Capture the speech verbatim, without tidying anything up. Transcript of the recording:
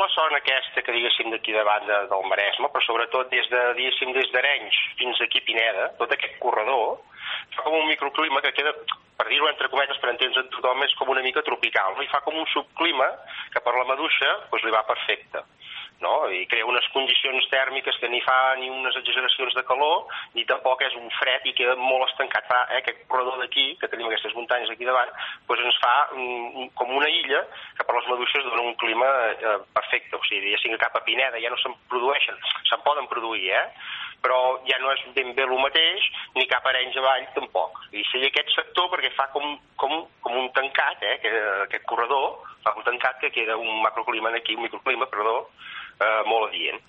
la zona aquesta que diguéssim d'aquí davant de, del Maresme, però sobretot des de, diguéssim, des d'Arenys fins aquí a Pineda, tot aquest corredor, fa com un microclima que queda, per dir-ho entre cometes, per entendre tothom, és com una mica tropical, no? I fa com un subclima que per la maduixa doncs, li va perfecte. No? I crea unes condicions tèrmiques que ni fa ni unes exageracions de calor, ni tampoc és un fred i queda molt estancat. Fa, eh, aquest corredor d'aquí, que tenim aquestes muntanyes aquí davant, doncs ens fa um, com una illa que per les maduixes dona un clima eh, perfecte. O sigui, diguéssim que cap a Pineda ja no se'n produeixen, se'n poden produir, eh? Però ja no és ben bé el mateix, ni cap a Arenys avall tampoc. I seria aquest sector perquè fa com, com, com un tancat, eh, aquest, aquest corredor, fa un tancat que queda un macroclima aquí, un microclima, perdó, eh, molt adient.